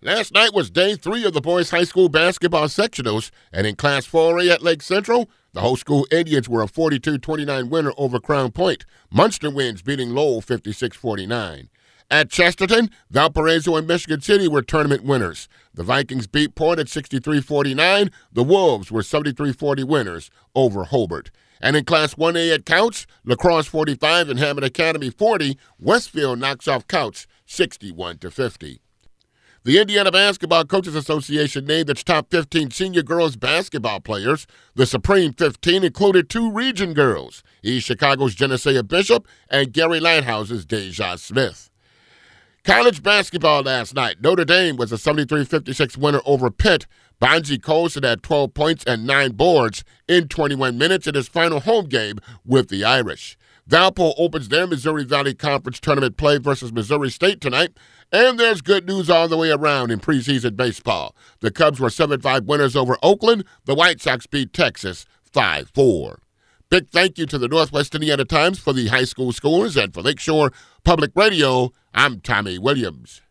Last night was day 3 of the boys' high school basketball sectionals, and in Class 4A at Lake Central, the whole school Indians were a 42-29 winner over Crown Point. Munster wins, beating Lowell 56-49. At Chesterton, Valparaiso and Michigan City were tournament winners. The Vikings beat Port at 63-49. The Wolves were 73-40 winners over Hobart. And in Class 1A at Couch, La Crosse 45 and Hammond Academy 40. Westfield knocks off Couch 61-50. The Indiana Basketball Coaches Association named its top 15 senior girls basketball players. The Supreme 15 included 2 region girls, East Chicago's Genesea Bishop and Gary Lighthouse's Deja Smith. College basketball last night. Notre Dame was a 73-56 winner over Pitt. Bonzie Colson had 12 points and 9 boards in 21 minutes in his final home game with the Irish. Valpo opens their Missouri Valley Conference tournament play versus Missouri State tonight. And there's good news all the way around in preseason baseball. The Cubs were 7-5 winners over Oakland. The White Sox beat Texas 5-4. Big thank you to the Northwest Indiana Times for the high school scores, and for Lakeshore Public Radio, I'm Tommy Williams.